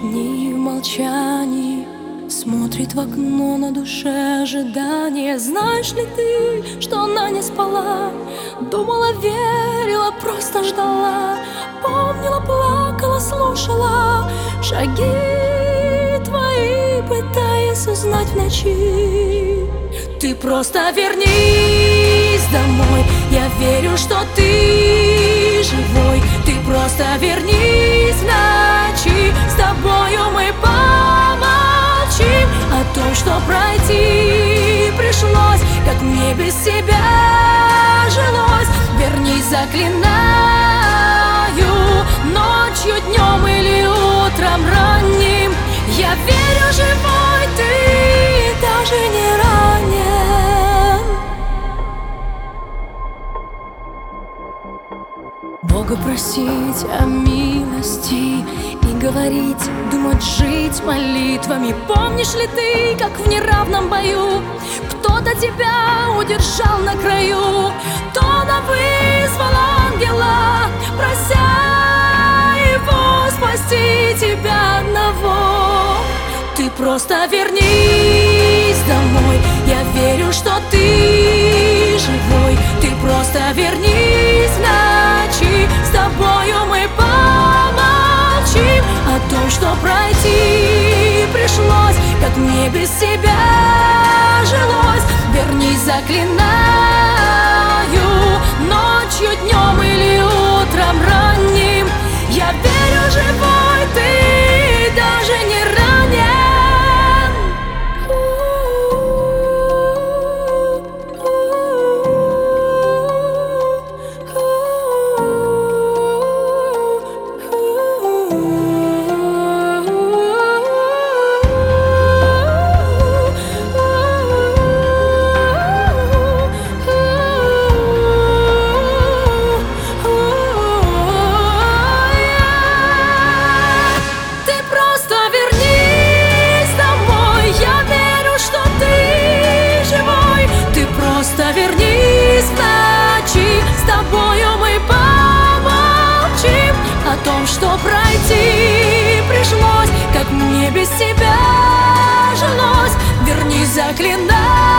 дни в молчании, смотрит в окно, на душе ожидание. Знаешь ли ты, что она не спала? Думала, верила, просто ждала. Помнила, плакала, слушала шаги твои, пытаясь узнать в ночи. Ты просто вернись домой, я верю, что ты живой. Ты просто вернись в ночи, с тобою мы помолчим о том, что пройти пришлось, как мне без тебя жилось. Вернись, заклинаю, ночью, днем или утром ранним. Я верю, живой ты, даже не ранен. Бога просить о милости и говорить, думать, жить молитвами. Помнишь ли ты, как в неравном бою кто-то тебя удержал на краю? Кто-то вызвал ангела, прося его спасти тебя одного. Ты просто вернись домой, я верю, что ты живой. Ты просто вернись в ночи, с тобою мы помолчим о том, что пройти пришлось, как мне без тебя жилось. Вернись, заклинаю, ночью, днем или утром ранним. Я верю, живой ты, даже не ранен. Вернись в ночи, с тобою мы помолчим о том, что пройти пришлось, как мне без тебя жилось. Вернись, заклинаю,